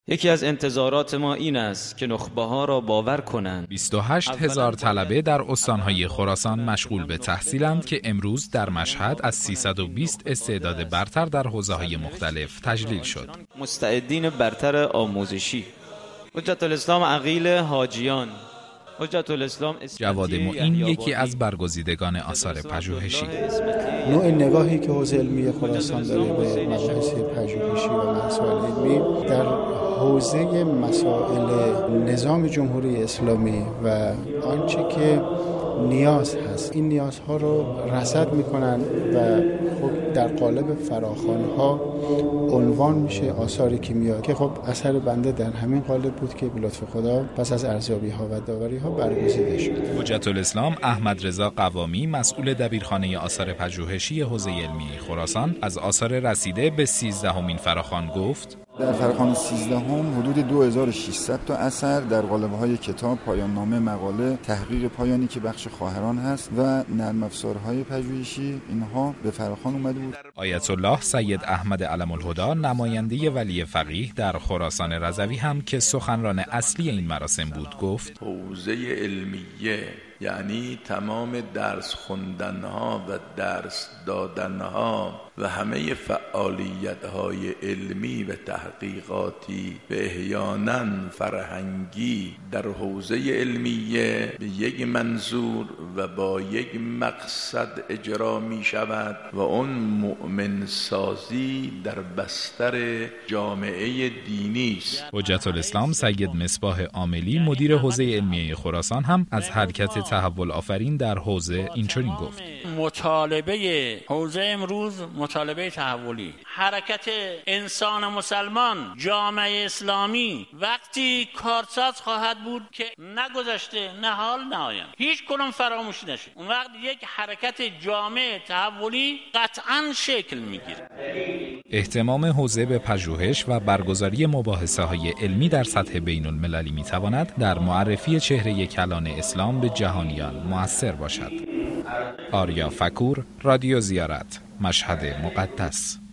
یکی از انتظارات ما این است که نخبه‌ها را باور کنند 28,000 طلبه در استانهای خراسان مشغول به تحصیلند که امروز در مشهد از 320 استعداد برتر در حوزه‌های مختلف تجلیل شد. مستعدین برتر آموزشی حجت الاسلام عقیل حاجیان، حجت الاسلام جواد معین یکی از برگزیدگان آثار پژوهشی. نوع نگاهی که حوزه علمی خراسان داره به مباحث پژوهشی و مسائل علمی در حوزه مسائل نظام جمهوری اسلامی و آنچه که نیاز هست، این نیازها رو رصد میکنن و خب در قالب فراخوان‌ها عنوان میشه آثار کیمیا که خب اثر بنده در همین قالب بود که به لطف خدا پس از ارزیابی‌ها و داوری‌ها برگزیده شد. حجت الاسلام احمد رضا قوامی مسئول دبیرخانه آثار پژوهشی حوزه علمی خراسان از آثار رسیده به 13مین فراخوان گفت: در فراخوان 13 حدود 2600 تا اثر در قالب‌های کتاب، پایان نامه، مقاله، تحقیق پایانی که بخش خواهران هست و نرم افزارهای پژوهشی اینها به فراخوان اومده بود. آیت الله سید احمد علم الهدی نماینده ولی فقیه در خراسان رضوی هم که سخنران اصلی این مراسم بود گفت: حوزه علمیه یعنی تمام درس خوندنها و درس دادنها و همه فعالیت‌های علمی و تحقیقاتی و احیانا فرهنگی در حوزه علمیه به یک منظور و با یک مقصد اجرا می شود و اون مؤمن سازی در بستر جامعه دینی است. حجت الاسلام سید مصباح عاملی مدیر حوزه علمیه خراسان هم از حرکت تحول آفرین در حوزه اینچنین گفت: مطالبه حوزه امروز مطالبه تحولی، حرکت انسان مسلمان، جامعه اسلامی وقتی کارساز خواهد بود که نگذشته، نه حال نه آینده، هیچ کنون فراموش نشه. اون وقت یک حرکت جامعه تحولی قطعاً شکل میگیره. اهتمام حوزه به پژوهش و برگزاری مباحثه‌های علمی در سطح بین المللی میتواند در معرفی چهره کلان اسلام به جهانیان مؤثر باشد. آریا فکور، رادیو زیارت، مشهد مقدس.